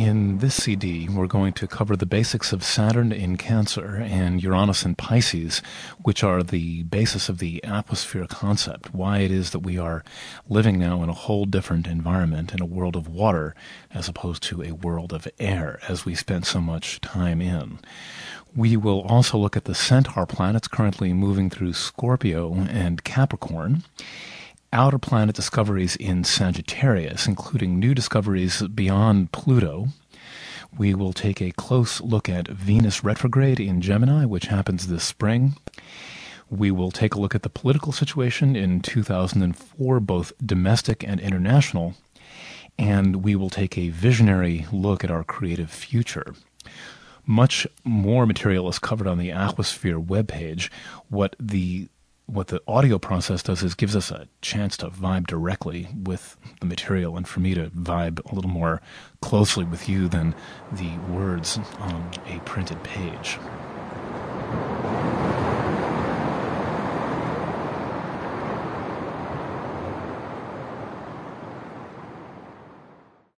In this CD, we're going to cover the basics of Saturn in Cancer and Uranus in Pisces, which are the basis of the atmosphere concept, why it is that we are living now in a whole different environment, in a world of water, as opposed to a world of air, as we spent so much time in. We will also look at the Centaur planets currently moving through Scorpio and Capricorn, outer planet discoveries in Sagittarius, including new discoveries beyond Pluto. We will take a close look at Venus retrograde in Gemini, which happens this spring. We will take a look at the political situation in 2004, both domestic and international. And we will take a visionary look at our creative future. Much more material is covered on the Aquasphere webpage. What the audio process does is gives us a chance to vibe directly with the material and for me to vibe a little more closely with you than the words on a printed page.